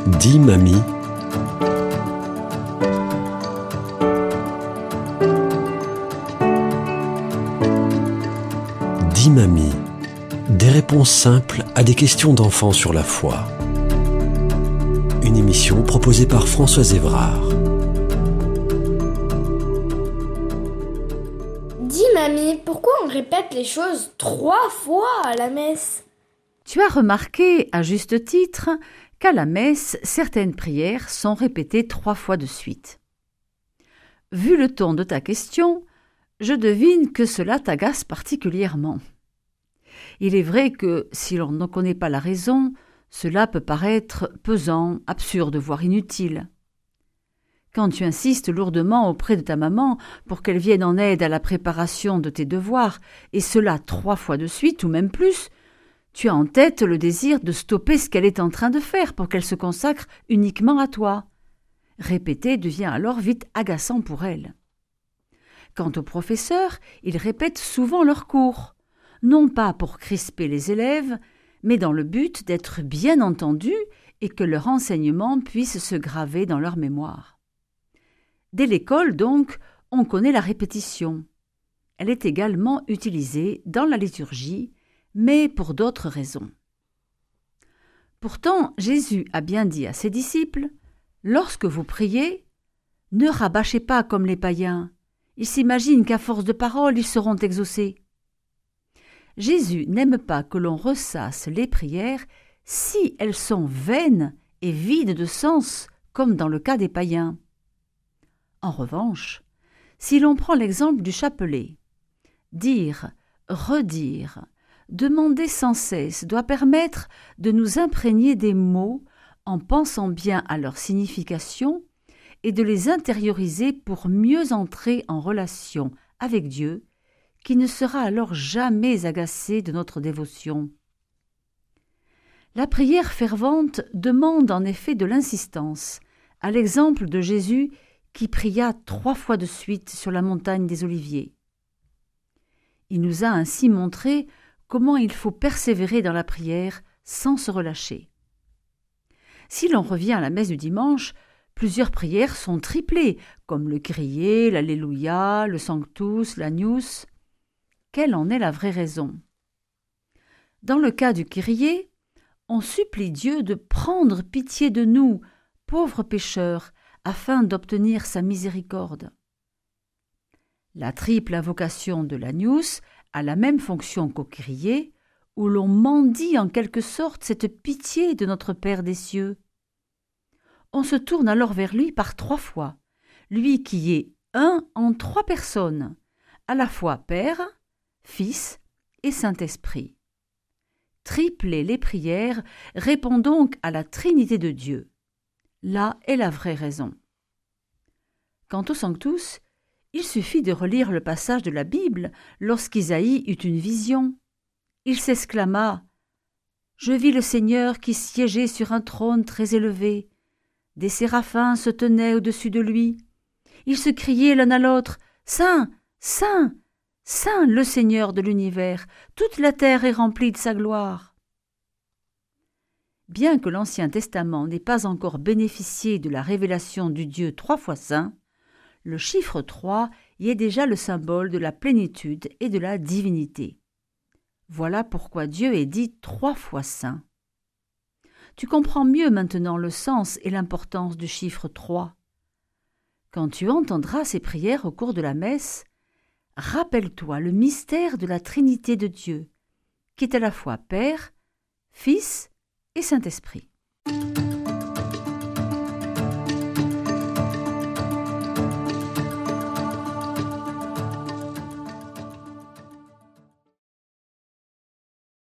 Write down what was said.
Dis mamie. Dis mamie. Des réponses simples à des questions d'enfants sur la foi. Une émission proposée par Françoise Évrard. Dis mamie, pourquoi on répète les choses 3 fois à la messe? Tu as remarqué, à juste titre, qu'à la messe, certaines prières sont répétées 3 fois de suite. Vu le ton de ta question, je devine que cela t'agace particulièrement. Il est vrai que, si l'on ne connaît pas la raison, cela peut paraître pesant, absurde, voire inutile. Quand tu insistes lourdement auprès de ta maman pour qu'elle vienne en aide à la préparation de tes devoirs, et cela 3 fois de suite ou même plus, tu as en tête le désir de stopper ce qu'elle est en train de faire pour qu'elle se consacre uniquement à toi. Répéter devient alors vite agaçant pour elle. Quant aux professeurs, ils répètent souvent leurs cours, non pas pour crisper les élèves, mais dans le but d'être bien entendus et que leur enseignement puisse se graver dans leur mémoire. Dès l'école, donc, on connaît la répétition. Elle est également utilisée dans la liturgie, mais pour d'autres raisons. Pourtant, Jésus a bien dit à ses disciples « Lorsque vous priez, ne rabâchez pas comme les païens. Ils s'imaginent qu'à force de paroles, ils seront exaucés. » Jésus n'aime pas que l'on ressasse les prières si elles sont vaines et vides de sens, comme dans le cas des païens. En revanche, si l'on prend l'exemple du chapelet, dire, redire, demander sans cesse doit permettre de nous imprégner des mots en pensant bien à leur signification et de les intérioriser pour mieux entrer en relation avec Dieu, qui ne sera alors jamais agacé de notre dévotion. La prière fervente demande en effet de l'insistance, à l'exemple de Jésus qui pria 3 fois de suite sur la montagne des Oliviers. Il nous a ainsi montré comment il faut persévérer dans la prière sans se relâcher. Si l'on revient à la messe du dimanche, plusieurs prières sont triplées, comme le Kyrie, l'Alléluia, le Sanctus, l'Agnus. Quelle en est la vraie raison? Dans le cas du Kyrie, on supplie Dieu de prendre pitié de nous, pauvres pécheurs, afin d'obtenir sa miséricorde. La triple invocation de l'Agnus a la même fonction qu'au Kyrie, où l'on mendie en quelque sorte cette pitié de notre Père des cieux. On se tourne alors vers lui par 3 fois, lui qui est un en 3 personnes, à la fois Père, Fils et Saint-Esprit. Tripler les prières répond donc à la Trinité de Dieu. Là est la vraie raison. Quant au Sanctus, il suffit de relire le passage de la Bible lorsqu'Isaïe eut une vision. Il s'exclama « Je vis le Seigneur qui siégeait sur un trône très élevé. Des séraphins se tenaient au-dessus de lui. Ils se criaient l'un à l'autre « Saint, Saint, Saint le Seigneur de l'univers, toute la terre est remplie de sa gloire. » Bien que l'Ancien Testament n'ait pas encore bénéficié de la révélation du Dieu 3 fois saint, le chiffre 3 y est déjà le symbole de la plénitude et de la divinité. Voilà pourquoi Dieu est dit 3 fois saint. Tu comprends mieux maintenant le sens et l'importance du chiffre 3. Quand tu entendras ces prières au cours de la messe, rappelle-toi le mystère de la Trinité de Dieu, qui est à la fois Père, Fils et Saint-Esprit.